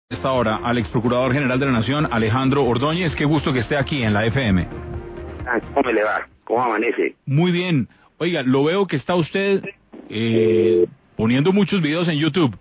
Esta hora al ex procurador general de la Nación, Alejandro Ordóñez. Qué gusto que esté aquí en la FM. ¿Cómo me le va? ¿Cómo amanece? Muy bien. Oiga, lo veo que está usted poniendo muchos videos en YouTube.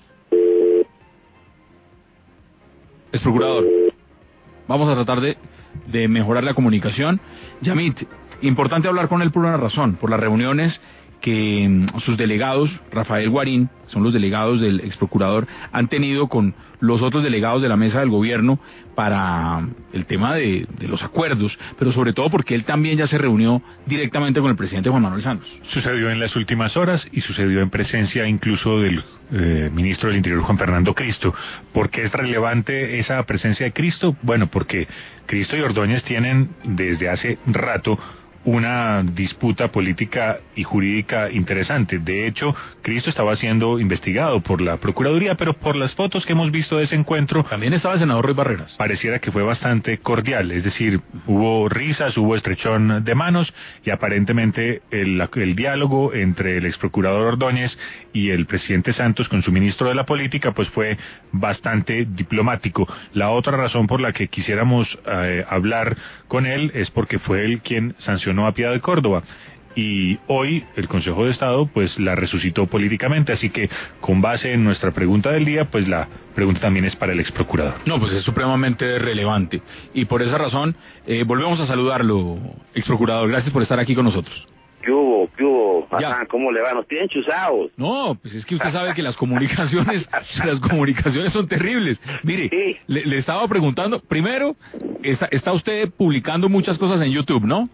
Ex procurador, vamos a tratar de mejorar la comunicación. Yamit, importante hablar con él por una razón, por las reuniones que sus delegados, Rafael Guarín, son los delegados del ex procurador, han tenido con los otros delegados de la mesa del gobierno para el tema de los acuerdos, pero sobre todo porque él también ya se reunió directamente con el presidente Juan Manuel Santos. Sucedió en las últimas horas y sucedió en presencia incluso del ministro del Interior, Juan Fernando Cristo. ¿Por qué es relevante esa presencia de Cristo? Bueno, porque Cristo y Ordóñez tienen desde hace rato una disputa política y jurídica interesante. De hecho, Cristo estaba siendo investigado por la Procuraduría, pero por las fotos que hemos visto de ese encuentro... También estaba el senador Roy Barreras. Pareciera que fue bastante cordial, es decir, hubo risas, hubo estrechón de manos, y aparentemente el diálogo entre el ex procurador Ordóñez y el presidente Santos con su ministro de la Política, pues fue bastante diplomático. La otra razón por la que quisiéramos hablar con él es porque fue él quien sancionó a Piedad de Córdoba, y hoy el Consejo de Estado pues la resucitó políticamente, así que con base en nuestra pregunta del día, pues la pregunta también es para el ex procurador. No, pues es supremamente relevante, y por esa razón volvemos a saludarlo, ex procurador. Gracias por estar aquí con nosotros. ¿Qué hubo? Ajá, ¿cómo le va? ¿Nos tienen chuzados? No, pues es que usted sabe que las comunicaciones son terribles. Mire, Sí. le estaba preguntando, primero, está usted publicando muchas cosas en YouTube, ¿no?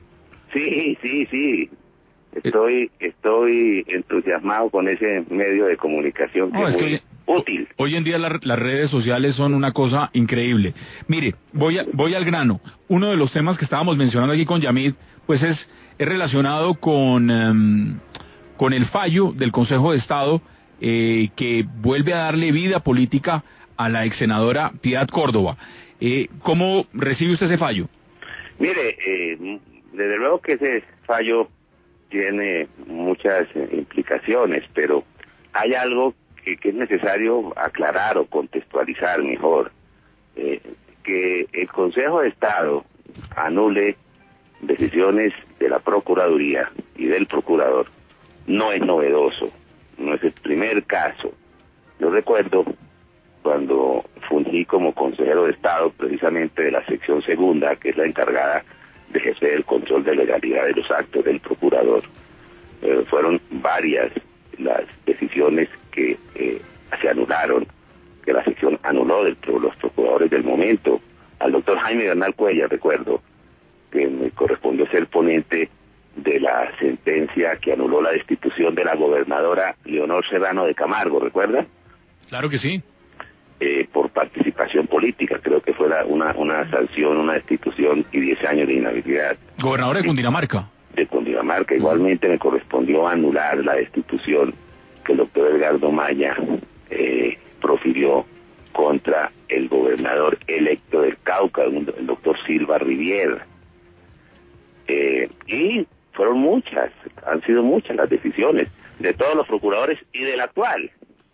Sí. Estoy entusiasmado con ese medio de comunicación que es muy útil. Hoy en día las redes sociales son una cosa increíble. Mire, voy al grano. Uno de los temas que estábamos mencionando aquí con Yamid, pues es relacionado con el fallo del Consejo de Estado que vuelve a darle vida política a la ex senadora Piedad Córdoba. ¿Cómo recibe usted ese fallo? Mire, desde luego que ese fallo tiene muchas implicaciones, pero hay algo que es necesario aclarar o contextualizar mejor. Que el Consejo de Estado anule decisiones de la Procuraduría y del Procurador no es novedoso, no es el primer caso. Yo recuerdo cuando fungí como consejero de Estado, precisamente de la sección segunda, que es la encargada de ejercer el control de legalidad de los actos del Procurador. Fueron varias las decisiones que se anularon, que la sección anuló de los procuradores del momento. Al doctor Jaime Bernal Cuellar, recuerdo, que me correspondió ser ponente de la sentencia que anuló la destitución de la gobernadora Leonor Serrano de Camargo, ¿recuerda? Claro que sí. Por participación política, creo que fue una sanción, una destitución y 10 años de inhabilidad. Gobernador de Cundinamarca. De Cundinamarca. Igualmente me correspondió anular la destitución que el doctor Edgardo Maya profirió contra el gobernador electo del Cauca, el doctor Silva Rivier. Y fueron muchas, han sido muchas las decisiones de todos los procuradores y del actual,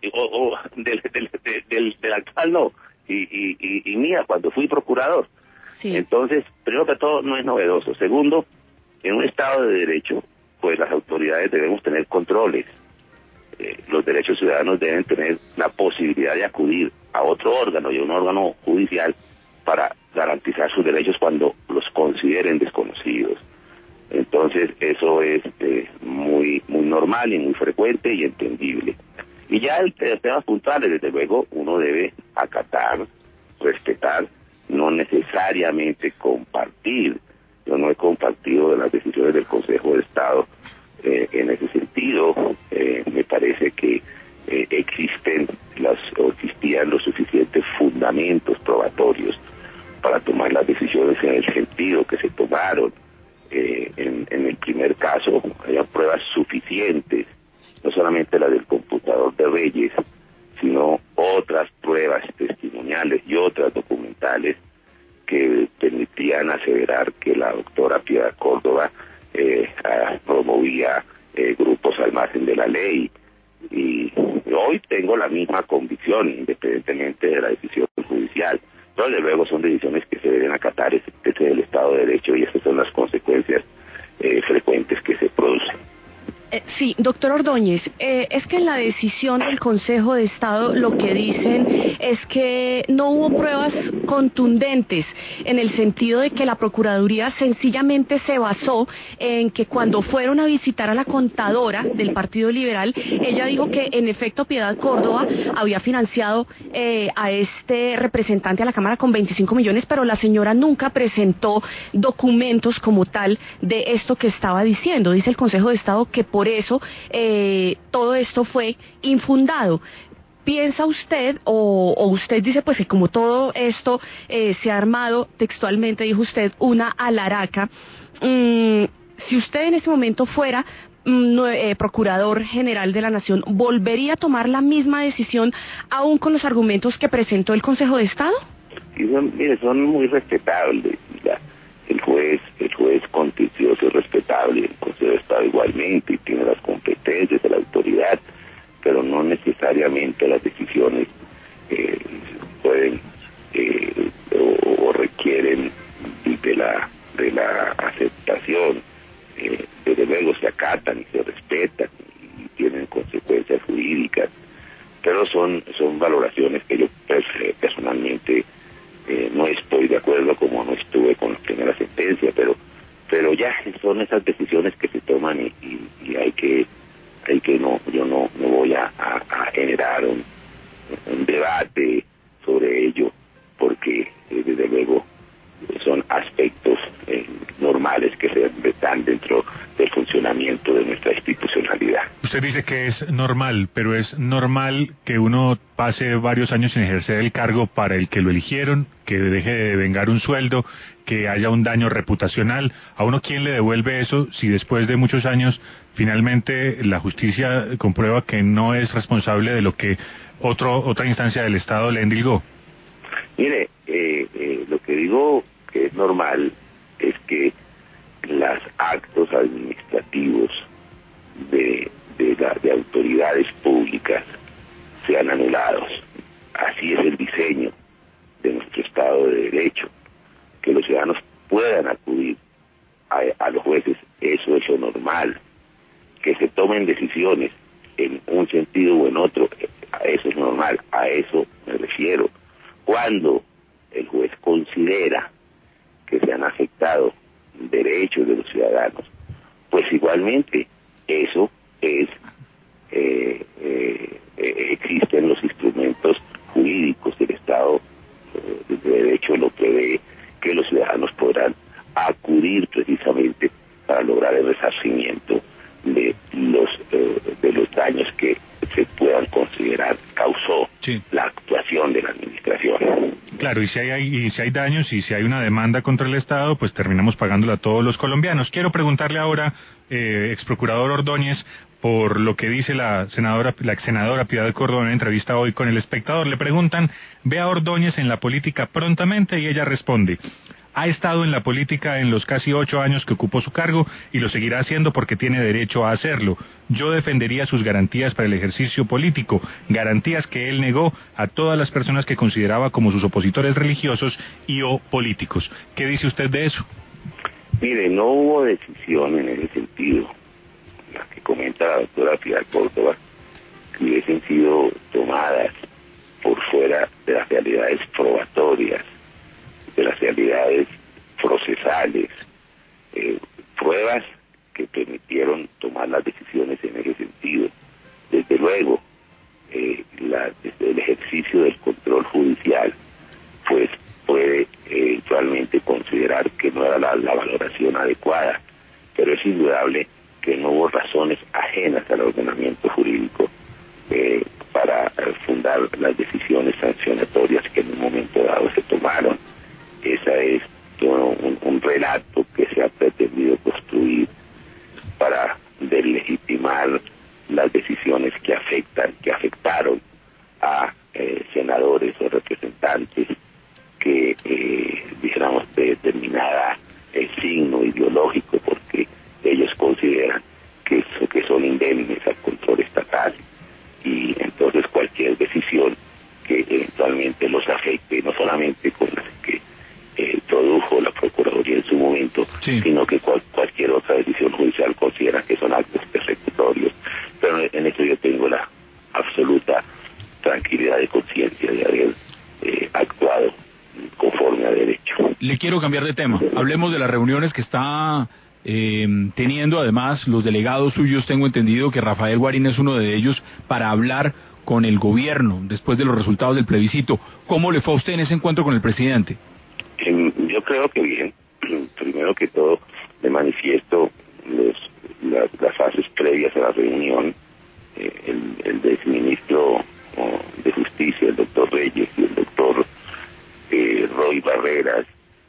del actual no, y mía cuando fui procurador. Sí. Entonces, primero que todo, no es novedoso. Segundo, en un Estado de Derecho, pues las autoridades debemos tener controles. Los derechos ciudadanos deben tener la posibilidad de acudir a otro órgano y a un órgano judicial para garantizar sus derechos cuando los consideren desconocidos. Entonces eso es muy normal y muy frecuente y entendible. Y ya el temas puntuales, desde luego, uno debe acatar, respetar, no necesariamente compartir. Yo no he compartido las decisiones del Consejo de Estado en ese sentido. Me parece que existían los suficientes fundamentos probatorios para tomar las decisiones en el sentido que se tomaron. En el primer caso, había pruebas suficientes, no solamente la del computador de Reyes, sino otras pruebas testimoniales y otras documentales que permitían aseverar que la doctora Piedad Córdoba promovía grupos al margen de la ley, y hoy tengo la misma convicción, independientemente de la decisión judicial. Pero desde luego son decisiones que se deben acatar, ese es el Estado de Derecho, y esas son las consecuencias frecuentes que se producen. Sí, doctor Ordóñez, es que en la decisión del Consejo de Estado lo que dicen es que no hubo pruebas contundentes, en el sentido de que la Procuraduría sencillamente se basó en que cuando fueron a visitar a la contadora del Partido Liberal, ella dijo que en efecto Piedad Córdoba había financiado a este representante a la Cámara con 25 millones, pero la señora nunca presentó documentos como tal de esto que estaba diciendo. Dice el Consejo de Estado que por eso todo esto fue infundado. ¿Piensa usted, o usted dice pues que como todo esto se ha armado, textualmente dijo usted, una alaraca? Si usted en este momento fuera Procurador General de la Nación, ¿volvería a tomar la misma decisión aún con los argumentos que presentó el Consejo de Estado? Sí, son muy respetables. El juez contencioso es respetable, el Consejo de Estado igualmente, y tiene las competencias de la autoridad, pero no necesariamente las decisiones pueden o requieren de la aceptación. Desde luego se acatan y se respetan y tienen consecuencias jurídicas, pero son valoraciones que yo personalmente no estoy de acuerdo, como no estuve con la primera sentencia, pero ya son esas decisiones que se toman y hay que yo no voy a generar un debate sobre ello, porque desde luego son aspectos normales que se dan dentro del funcionamiento de nuestra institucionalidad. Usted dice que es normal, pero es normal que uno pase varios años sin ejercer el cargo para el que lo eligieron, que deje de vengar un sueldo, que haya un daño reputacional. ¿A uno quién le devuelve eso si después de muchos años finalmente la justicia comprueba que no es responsable de lo que otra instancia del Estado le endilgó? Mire, lo que digo que es normal es que los actos administrativos de autoridades públicas sean anulados. Así es el diseño de nuestro Estado de Derecho, que los ciudadanos puedan acudir a los jueces, eso es lo normal. Que se tomen decisiones en un sentido o en otro, eso es normal, a eso me refiero. Cuando el juez considera que se han afectado derechos de los ciudadanos, pues igualmente eso es existen los instrumentos jurídicos del Estado de Derecho, lo prevé, que los ciudadanos podrán acudir precisamente para lograr el resarcimiento de los daños que se puedan considerar causó la actuación de la administración. Claro, y si hay daños y si hay una demanda contra el Estado, pues terminamos pagándola a todos los colombianos. Quiero preguntarle ahora, ex procurador Ordóñez, por lo que dice la ex senadora Piedad Córdoba en una entrevista hoy con El Espectador. Le preguntan, ¿ve a Ordóñez en la política prontamente? Y ella responde: ha estado en la política en los casi 8 años que ocupó su cargo y lo seguirá haciendo porque tiene derecho a hacerlo. Yo defendería sus garantías para el ejercicio político, garantías que él negó a todas las personas que consideraba como sus opositores religiosos y o políticos. ¿Qué dice usted de eso? Mire, no hubo decisión en ese sentido, la que comenta la doctora Piedad Córdoba, que hubiesen sido tomadas por fuera de las realidades probatorias, de las realidades procesales, pruebas que permitieron tomar las decisiones en ese sentido. Desde luego, desde el ejercicio del control judicial, pues puede eventualmente considerar que no era la valoración adecuada, pero es indudable que no hubo razones ajenas al ordenamiento jurídico para fundar las decisiones sancionatorias que en un momento dado se tomaron. Esa es un relato que se ha pretendido construir para deslegitimar las decisiones que afectaron a senadores o representantes que dijéramos de determinada signo ideológico, porque ellos consideran que son indemnes al control estatal. y entonces cualquier decisión que eventualmente los afecte, no solamente con las que produjo la Procuraduría en su momento, sí, sino que cualquier otra decisión judicial considera que son actos persecutorios. Pero en eso yo tengo la absoluta tranquilidad de conciencia de haber actuado conforme a derecho. Le quiero cambiar de tema. Hablemos de las reuniones que está teniendo además los delegados suyos. Tengo entendido que Rafael Guarín es uno de ellos, para hablar con el gobierno después de los resultados del plebiscito. ¿Cómo le fue a usted en ese encuentro con el presidente? Yo creo que bien. Primero que todo, de manifiesto las fases previas a la reunión. El exministro de Justicia, el doctor Reyes, y el doctor Roy Barreras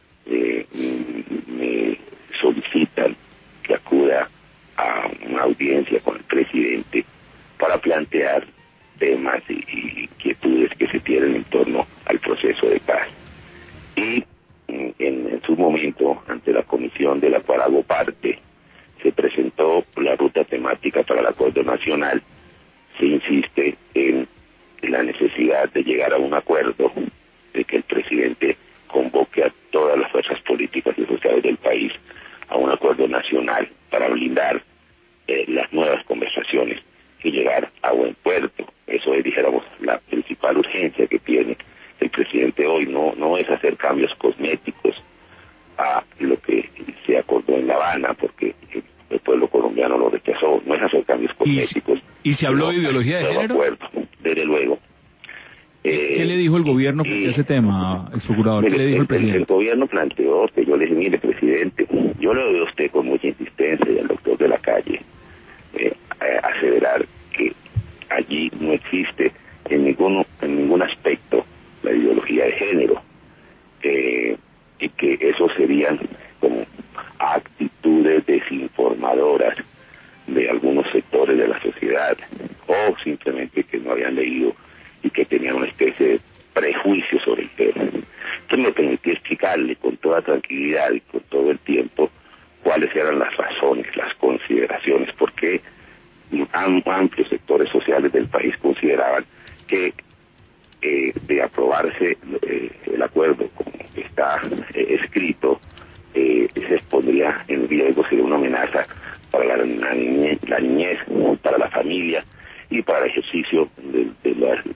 me solicitan que acuda a una audiencia con el presidente para plantear temas y inquietudes que se tienen en torno al proceso de paz. Y en su momento, ante la comisión de la cual hago parte, se presentó la ruta temática para el acuerdo nacional. Se insiste en la necesidad de llegar a un acuerdo, de que el presidente convoque a todas las fuerzas políticas y sociales del país a un acuerdo nacional para blindar las nuevas conversaciones y llegar a buen puerto. Eso es, dijéramos, la principal urgencia que tiene el presidente hoy. No es hacer cambios cosméticos a lo que se acordó en La Habana, porque el pueblo colombiano lo rechazó. No es hacer cambios cosméticos. ¿Y se habló de ideología de género? Acuerdo, desde luego. ¿Qué le dijo el gobierno frente a ese tema, exprocurador? ¿Qué le dijo el presidente? El gobierno planteó que yo le dije, mire, presidente, yo le oí a usted con mucha insistencia y al doctor de la calle aseverar que allí no existe en ningún aspecto la ideología de género, y que eso serían como actitudes desinformadoras de algunos sectores de la sociedad, o simplemente que no habían leído y que tenían una especie de prejuicio sobre el tema. Entonces me permití explicarle con toda tranquilidad y con todo el tiempo cuáles eran las razones, las consideraciones, porque amplios sectores sociales del país consideraban que de aprobarse el acuerdo como está escrito, se expondría en riesgo, sería una amenaza para la niñez, para la familia y para el ejercicio de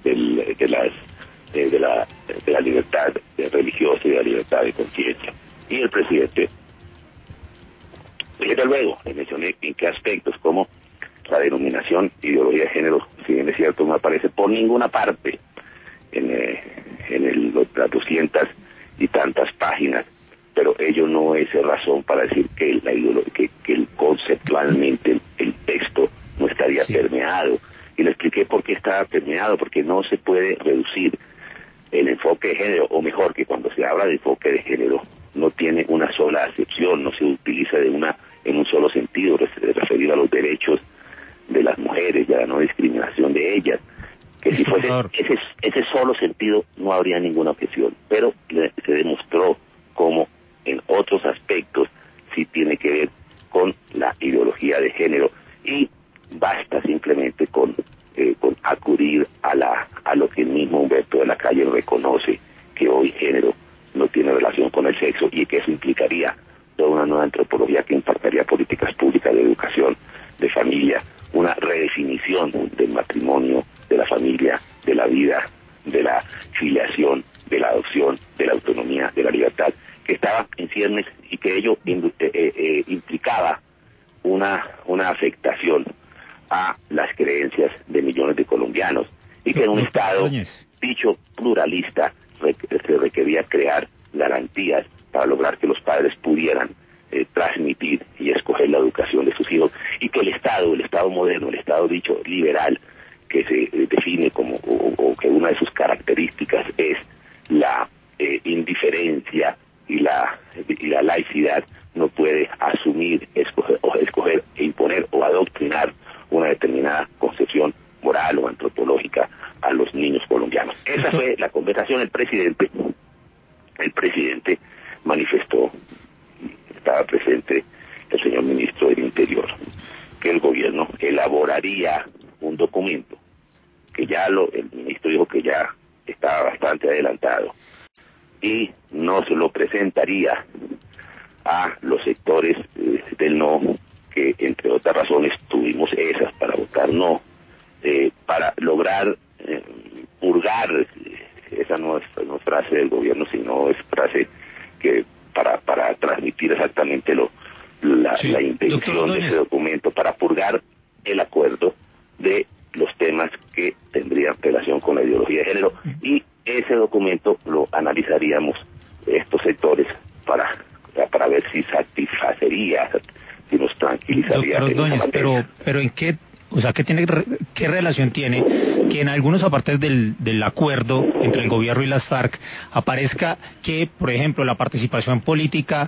la libertad religiosa y de la libertad de conciencia. Y el presidente, desde luego, le mencioné en qué aspectos, como la denominación ideología de género, si bien es cierto, no aparece por ninguna parte en las 200 y tantas páginas, pero ello no es razón para decir que conceptualmente el texto no estaría permeado. Y le expliqué por qué estaba permeado, porque no se puede reducir el enfoque de género, o mejor, que cuando se habla de enfoque de género no tiene una sola acepción, no se utiliza en un solo sentido, referido a los derechos de las mujeres y a la no discriminación de ellas. Que si fuese ese solo sentido no habría ninguna objeción, pero se demostró como en otros aspectos sí tiene que ver con la ideología de género, y basta simplemente con acudir a lo que el mismo Humberto de la Calle reconoce, que hoy género no tiene relación con el sexo, y que eso implicaría toda una nueva antropología que impactaría políticas públicas de educación, de familia, una redefinición del matrimonio, de la familia, de la vida, de la filiación, de la adopción, de la autonomía, de la libertad, que estaba en ciernes, y que ello implicaba una afectación a las creencias de millones de colombianos, y que en un Estado dicho pluralista se requería crear garantías para lograr que los padres pudieran transmitir y escoger la educación de sus hijos, y que el Estado moderno, el Estado dicho liberal, que se define como, o que una de sus características es la indiferencia y la laicidad, no puede asumir, escoger e imponer o adoctrinar una determinada concepción moral o antropológica a los niños colombianos. Esa fue la conversación. El presidente manifestó, estaba presente el señor ministro del Interior, que el gobierno elaboraría un documento que el ministro dijo que ya estaba bastante adelantado, y no se lo presentaría a los sectores del no, que entre otras razones tuvimos esas para votar no, para lograr purgar, esa no es frase del gobierno, sino es frase que para transmitir exactamente la intención de ese documento, para purgar el acuerdo de los temas que tendrían relación con la ideología de género, y ese documento lo analizaríamos estos sectores para ver si satisfacería, si nos tranquilizaría. Doctor Ordóñez, pero ¿en qué, o sea, qué relación tiene que en algunos apartes del acuerdo entre el gobierno y las FARC aparezca que, por ejemplo, la participación política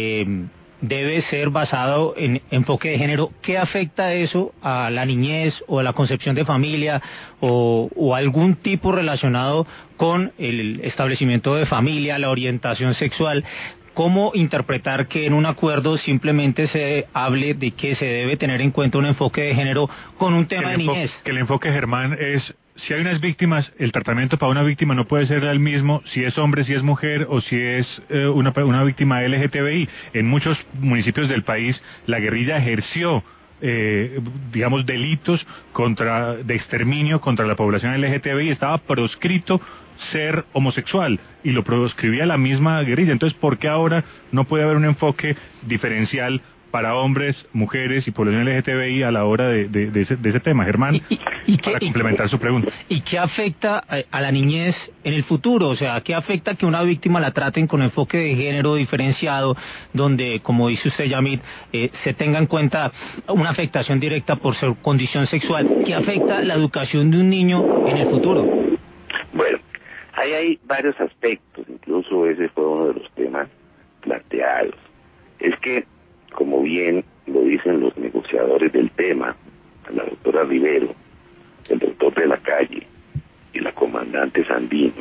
debe ser basado en enfoque de género? ¿Qué afecta eso a la niñez o a la concepción de familia o algún tipo relacionado con el establecimiento de familia, la orientación sexual? ¿Cómo interpretar que en un acuerdo simplemente se hable de que se debe tener en cuenta un enfoque de género con un tema de niñez? Que el enfoque, Germán, es: si hay unas víctimas, el tratamiento para una víctima no puede ser el mismo si es hombre, si es mujer o si es una víctima LGTBI. En muchos municipios del país la guerrilla ejerció delitos de exterminio contra la población LGTBI. Estaba proscrito ser homosexual y lo proscribía la misma guerrilla. Entonces, ¿por qué ahora no puede haber un enfoque diferencial para hombres, mujeres y población LGTBI a la hora de ese tema, Germán? Para complementar su pregunta. ¿Y qué afecta a la niñez en el futuro? O sea, ¿qué afecta que una víctima la traten con enfoque de género diferenciado, donde, como dice usted, Yamit, se tenga en cuenta una afectación directa por su condición sexual? ¿Qué afecta la educación de un niño en el futuro? Bueno, ahí hay varios aspectos, incluso ese fue uno de los temas planteados. Es que, como bien lo dicen los negociadores del tema, la doctora Rivero, el doctor de la Calle y la comandante Sandino,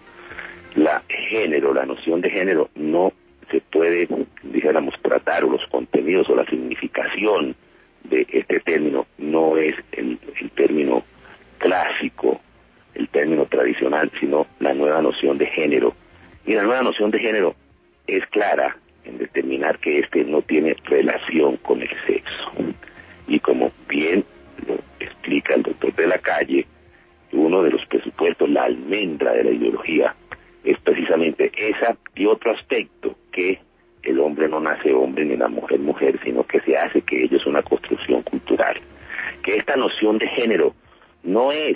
la noción de género no se puede, dijéramos, tratar, o los contenidos o la significación de este término no es el término clásico, el término tradicional, sino la nueva noción de género. Y la nueva noción de género es clara en determinar que este no tiene relación con el sexo. Y como bien lo explica el doctor de la Calle, uno de los presupuestos, la almendra de la ideología, es precisamente esa y otro aspecto, que el hombre no nace hombre ni la mujer mujer, sino que se hace, que ello es una construcción cultural. Que esta noción de género no es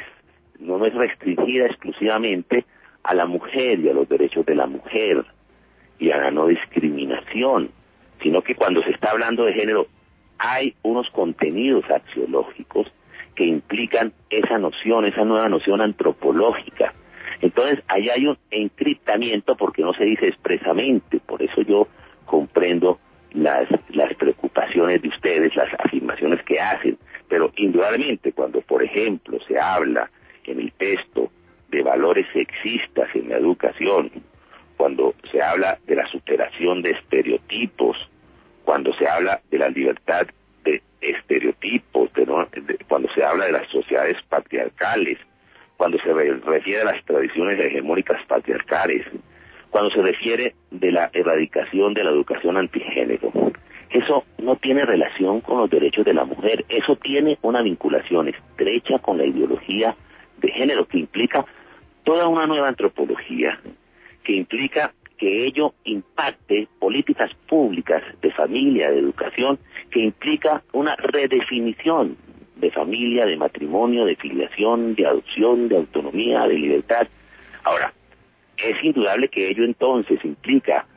restringida exclusivamente a la mujer y a los derechos de la mujer y a la no discriminación, sino que cuando se está hablando de género hay unos contenidos axiológicos que implican esa noción, esa nueva noción antropológica. Entonces, ahí hay un encriptamiento porque no se dice expresamente. Por eso yo comprendo las preocupaciones de ustedes, las afirmaciones que hacen, pero indudablemente cuando, por ejemplo, se habla en el texto de valores sexistas en la educación, cuando se habla de la superación de estereotipos, cuando se habla de la libertad de estereotipos, cuando se habla de las sociedades patriarcales, cuando se refiere a las tradiciones hegemónicas patriarcales, cuando se refiere de la erradicación de la educación antigénero, eso no tiene relación con los derechos de la mujer, eso tiene una vinculación estrecha con la ideología de género, que implica toda una nueva antropología, que implica que ello impacte políticas públicas de familia, de educación, que implica una redefinición de familia, de matrimonio, de filiación, de adopción, de autonomía, de libertad. Ahora, es indudable que ello entonces implica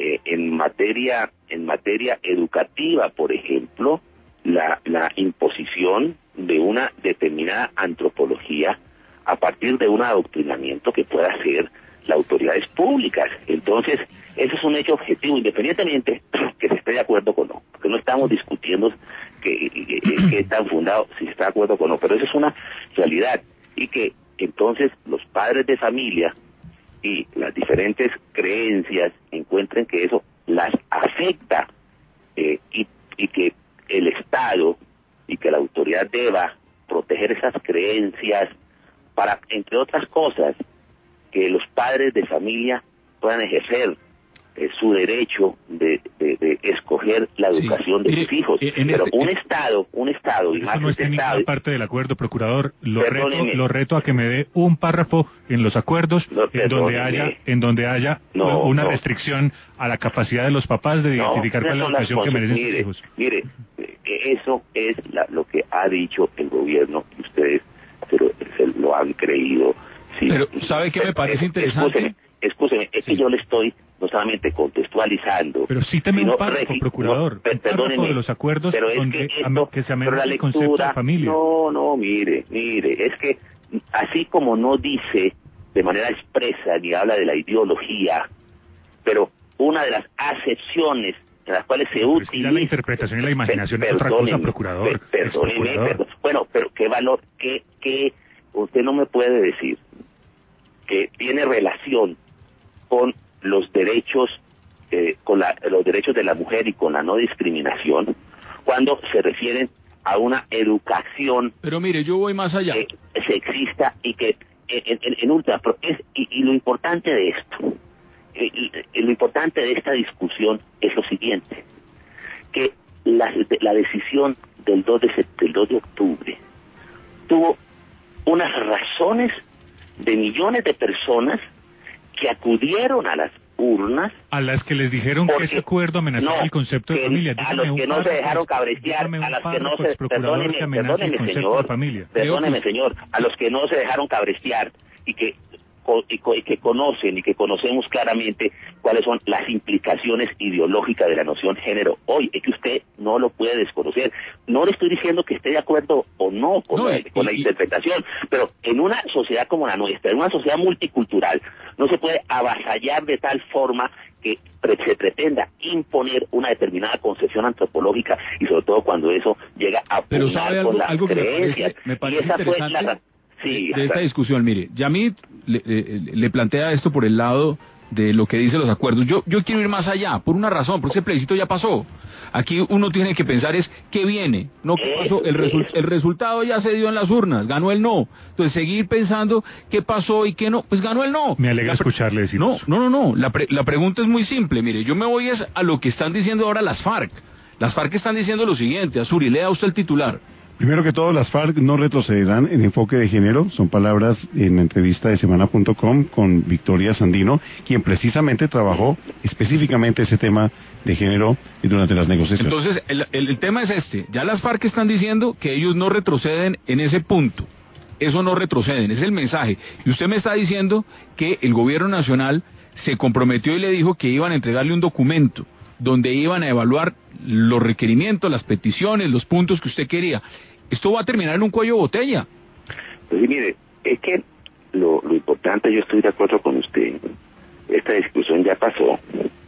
en materia educativa, por ejemplo, la imposición de una determinada antropología a partir de un adoctrinamiento que pueda hacer las autoridades públicas. Entonces, eso es un hecho objetivo, independientemente que se esté de acuerdo o no, porque no estamos discutiendo que están fundados, si se está de acuerdo o no, pero eso es una realidad, y que entonces los padres de familia y las diferentes creencias encuentren que eso las afecta, y que el Estado y que la autoridad deba proteger esas creencias para, entre otras cosas, que los padres de familia puedan ejercer su derecho de escoger la educación de sus hijos. Pero un Estado, y más no está en ninguna parte del acuerdo, procurador. Lo reto a que me dé un párrafo en los acuerdos en donde haya una restricción a la capacidad de los papás de identificar cuál es la educación que merecen sus hijos. Mire, eso es lo que ha dicho el gobierno, y ustedes se lo han creído. Sí. Pero, ¿sabe qué me parece interesante? Escúcheme, es que yo le estoy no solamente contextualizando, pero cíteme un párrafo, procurador, un párrafo de los acuerdos donde que se amenaza el concepto de familia. No, mire, es que así como no dice de manera expresa ni habla de la ideología, pero una de las acepciones en las cuales se utiliza... La interpretación y la imaginación es otra cosa, procurador. Perdóneme, bueno, pero qué valor, que usted no me puede decir que tiene relación con los derechos los derechos de la mujer y con la no discriminación cuando se refieren a una educación, pero mire, yo voy más allá, sexista, y que en ultra y lo importante de esto, lo importante de esta discusión es lo siguiente, que la decisión del 2 de octubre tuvo unas razones de millones de personas que acudieron a las urnas, a las que les dijeron que ese acuerdo amenazaba el concepto de familia. A los que no se dejaron cabretear, a las que no se... Perdóneme, señor, a los que no se dejaron cabretear y que conocen y que conocemos claramente cuáles son las implicaciones ideológicas de la noción género hoy. Es que usted no lo puede desconocer. No le estoy diciendo que esté de acuerdo o no con la interpretación, pero en una sociedad como la nuestra, en una sociedad multicultural, no se puede avasallar de tal forma que se pretenda imponer una determinada concepción antropológica, y sobre todo cuando eso llega a pugnar con las creencias. Me parece interesante de esta discusión. Mire, Yamit le plantea esto por el lado de lo que dicen los acuerdos. Yo quiero ir más allá, por una razón, porque ese plebiscito ya pasó. Aquí uno tiene que pensar es qué viene, no qué pasó. El resultado ya se dio en las urnas, ganó el no. Entonces seguir pensando qué pasó y qué no, pues ganó el no. Me alegra escucharle decir eso. No. La pregunta es muy simple. Mire, yo me voy a lo que están diciendo ahora las FARC. Las FARC están diciendo lo siguiente. Azuri, lea usted el titular. Primero que todo, las FARC no retrocederán en enfoque de género. Son palabras en la entrevista de semana.com con Victoria Sandino, quien precisamente trabajó específicamente ese tema de género durante las negociaciones. Entonces, el tema es este. Ya las FARC están diciendo que ellos no retroceden en ese punto. Eso no retroceden, es el mensaje. Y usted me está diciendo que el gobierno nacional se comprometió y le dijo que iban a entregarle un documento donde iban a evaluar los requerimientos, las peticiones, los puntos que usted quería. Esto va a terminar en un cuello de botella. Pues mire, es que lo importante, yo estoy de acuerdo con usted, esta discusión ya pasó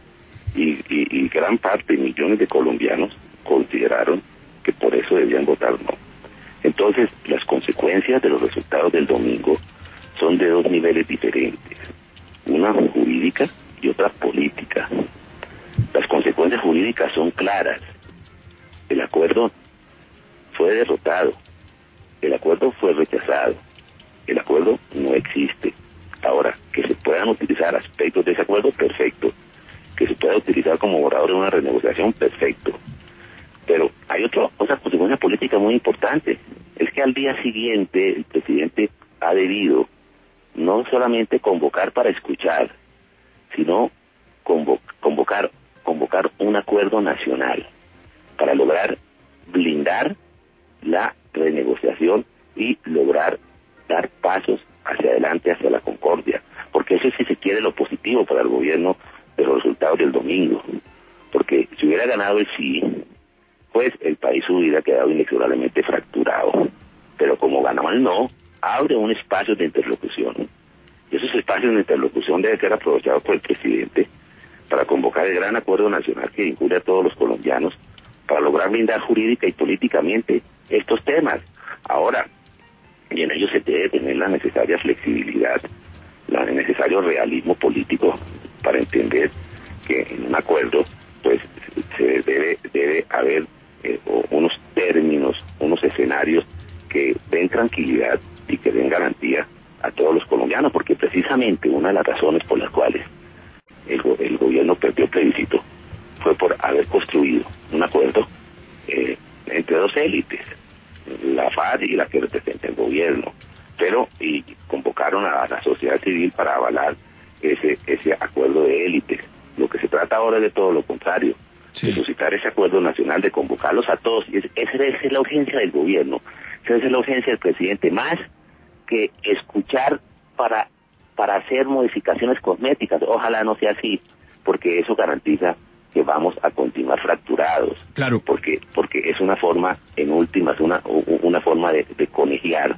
y gran parte, millones de colombianos consideraron que por eso debían votar no. Entonces, las consecuencias de los resultados del domingo son de dos niveles diferentes, una jurídica y otra política. Las consecuencias jurídicas son claras. El acuerdo fue derrotado, el acuerdo fue rechazado, el acuerdo no existe. Ahora, que se puedan utilizar aspectos de ese acuerdo, perfecto. Que se pueda utilizar como borrador de una renegociación, perfecto. Pero hay otra consecuencia política muy importante. Es que al día siguiente el presidente ha debido no solamente convocar para escuchar, sino convocar un acuerdo nacional para lograr blindar la renegociación y lograr dar pasos hacia adelante, hacia la concordia, porque eso es, si se quiere, lo positivo para el gobierno de los resultados del domingo, porque si hubiera ganado el sí, pues el país hubiera quedado inexorablemente fracturado, pero como ganó el no, abre un espacio de interlocución, y esos espacios de interlocución deben ser aprovechados por el presidente para convocar el gran acuerdo nacional que vincule a todos los colombianos, para lograr blindar jurídica y políticamente estos temas. Ahora, y en ello se debe tener la necesaria flexibilidad, el necesario realismo político para entender que en un acuerdo pues se debe haber unos términos, unos escenarios que den tranquilidad y que den garantía a todos los colombianos, porque precisamente una de las razones por las cuales el gobierno perdió plebiscito fue por haber construido un acuerdo entre dos élites, la FARC y la que representa el gobierno, y convocaron a la sociedad civil para avalar ese acuerdo de élites. Lo que se trata ahora es de todo lo contrario, de suscitar ese acuerdo nacional, de convocarlos a todos. Esa es la urgencia del gobierno, esa es la urgencia del presidente, más que escuchar para hacer modificaciones cosméticas. Ojalá no sea así, porque eso garantiza que vamos a continuar fracturados. Claro. Porque es una forma, en últimas, una forma de conejear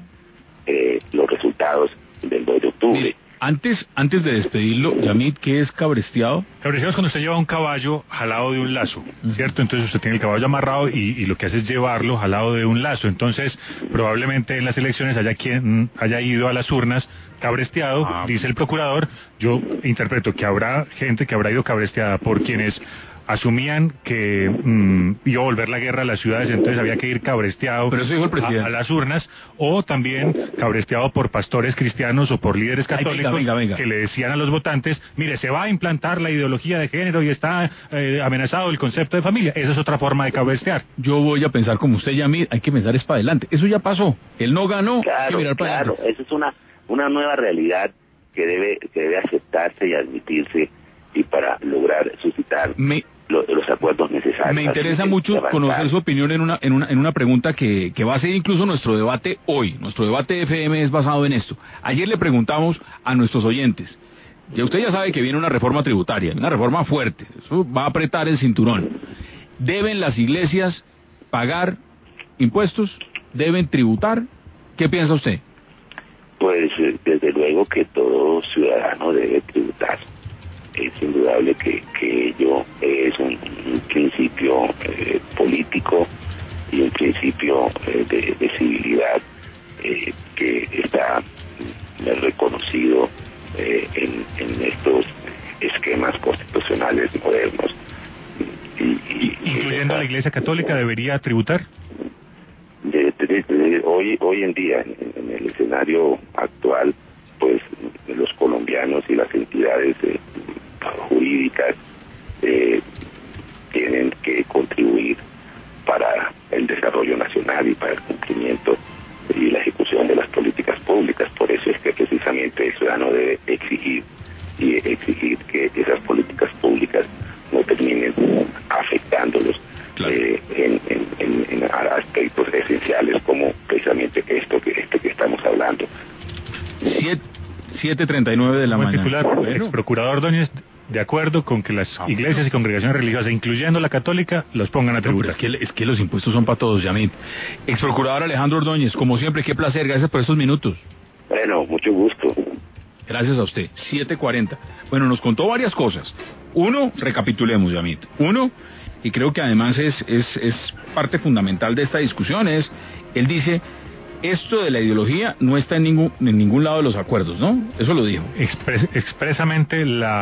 los resultados del 2 de octubre. Mire, antes de despedirlo, Yamit, ¿qué es cabresteado? Cabresteado es cuando usted lleva un caballo jalado de un lazo, ¿cierto? Entonces usted tiene el caballo amarrado y lo que hace es llevarlo jalado de un lazo. Entonces, probablemente en las elecciones haya quien haya ido a las urnas cabresteado, dice el procurador. Yo interpreto que habrá gente que habrá ido cabresteada por quienes asumían que iba a volver la guerra a las ciudades, entonces había que ir cabresteado a las urnas, o también cabresteado por pastores cristianos o por líderes católicos que le decían a los votantes, mire, se va a implantar la ideología de género y está amenazado el concepto de familia. Esa es otra forma de cabrestear. Yo voy a pensar como usted, Yamit, hay que pensar es para adelante. Eso ya pasó, él no ganó, hay que mirar para adelante. Eso es una nueva realidad que debe aceptarse y admitirse, y para lograr suscitar los acuerdos necesarios. Me interesa mucho conocer su opinión en una pregunta que va a ser incluso nuestro debate hoy. Nuestro debate FM es basado en esto. Ayer le preguntamos a nuestros oyentes, usted ya sabe que viene una reforma tributaria, una reforma fuerte, eso va a apretar el cinturón. ¿Deben las iglesias pagar impuestos? ¿Deben tributar? ¿Qué piensa usted? Pues desde luego que todo ciudadano debe tributar. Es indudable que ello es un principio político y un principio de civilidad que está reconocido en estos esquemas constitucionales modernos. ¿Incluyendo a la Iglesia Católica debería tributar? Hoy en día, en el escenario actual, pues los colombianos y las entidades jurídicas tienen que contribuir para el desarrollo nacional y para el cumplimiento y la ejecución de las políticas públicas. Por eso es que precisamente el ciudadano debe exigir que esas políticas públicas no terminen afectándolos en aspectos esenciales, como precisamente esto que estamos hablando. 7:39 de la mañana. Titular, el procurador Ordóñez, de acuerdo con que las iglesias y congregaciones religiosas, incluyendo la católica, los pongan a tributar. Es que los impuestos son para todos, Yamit. Exprocurador Alejandro Ordóñez, como siempre, qué placer, gracias por estos minutos. Bueno, mucho gusto. Gracias a usted. 7:40. Bueno, nos contó varias cosas. Uno, recapitulemos, Yamit. Uno, y creo que además es parte fundamental de esta discusión, él dice, esto de la ideología no está en ningún lado de los acuerdos, ¿no? Eso lo dijo. Expresamente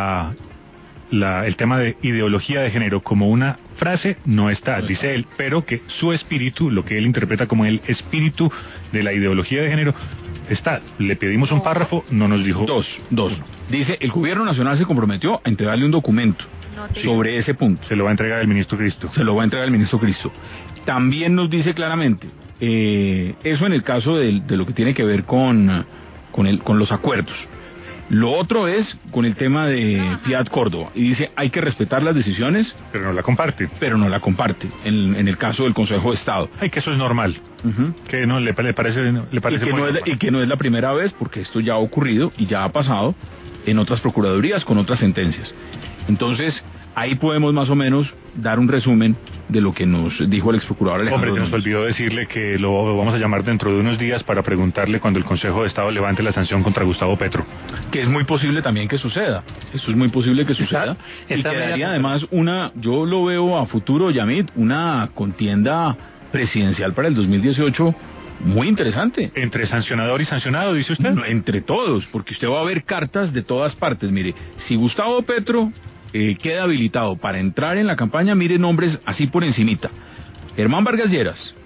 el tema de ideología de género como una frase no está, dice él, pero que su espíritu, lo que él interpreta como el espíritu de la ideología de género, está. Le pedimos un párrafo, no nos dijo. Dos. Dice, el gobierno nacional se comprometió a entregarle un documento sobre ese punto. Se lo va a entregar el ministro Cristo. También nos dice claramente, eso en el caso de lo que tiene que ver con los acuerdos. Lo otro es con el tema de Fiat Córdoba. Y dice, hay que respetar las decisiones. Pero no la comparte. En el caso del Consejo de Estado. Ay, que eso es normal. Que no le parece y que no es la primera vez, porque esto ya ha ocurrido y ya ha pasado en otras procuradurías con otras sentencias. Entonces, ahí podemos más o menos dar un resumen de lo que nos dijo el exprocurador Alejandro. Hombre, se nos olvidó decirle que lo vamos a llamar dentro de unos días para preguntarle cuando el Consejo de Estado levante la sanción contra Gustavo Petro. Que es muy posible también que suceda. Eso es muy posible que suceda. Y quedaría además yo lo veo a futuro, Yamit, una contienda presidencial para el 2018 muy interesante. ¿Entre sancionador y sancionado, dice usted? No, entre todos, porque usted va a ver cartas de todas partes. Mire, si Gustavo Petro queda habilitado para entrar en la campaña, mire nombres así por encimita. Germán Vargas Lleras,